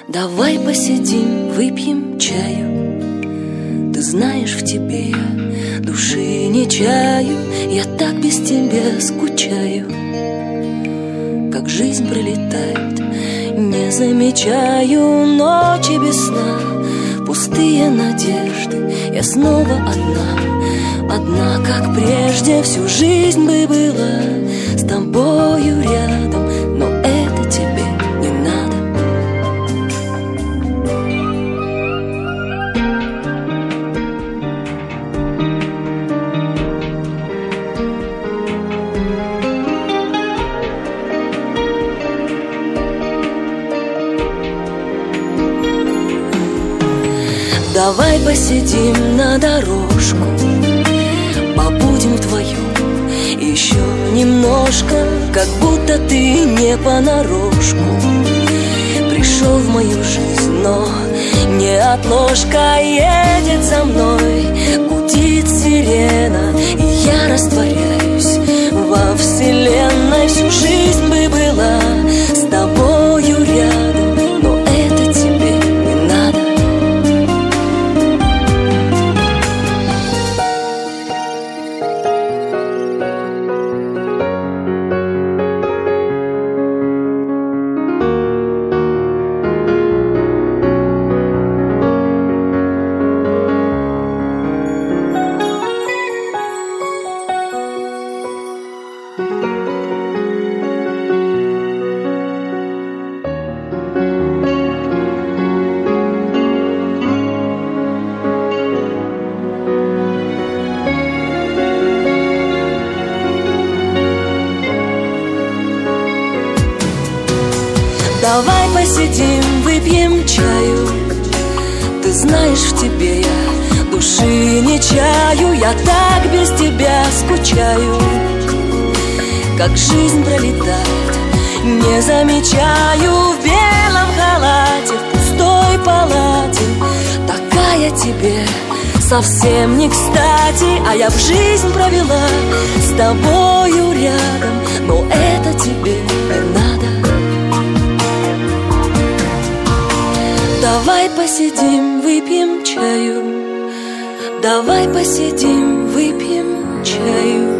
Давай посидим, выпьем чаю. Ты знаешь, в тебе я души не чаю. Я так без тебя скучаю. Как жизнь пролетает, не замечаю. Ночи без сна, пустые надежды. Я снова одна, одна, как прежде. Всю жизнь бы была с тобою рядом, но это тебе не надо. Давай посидим на дорожку, побудем вдвоем еще немножко, как будто ты не понарошку пришел в мою жизнь, но неотложка едет за мной, гудит сирена, и я растворяюсь во вселенной. Всю жизнь бы была с тобою рядом, но это тебе не надо. Давай посидим, выпьем чаю. Ты знаешь, в тебе я души не чаю. Я так без тебя скучаю. Как жизнь пролетает, не замечаю. В белом халате, в пустой палате. Такая тебе совсем не кстати. А я в жизнь провела с тобою рядом, но это тебе не надо. Давай посидим, выпьем чаю. Давай посидим, выпьем чаю.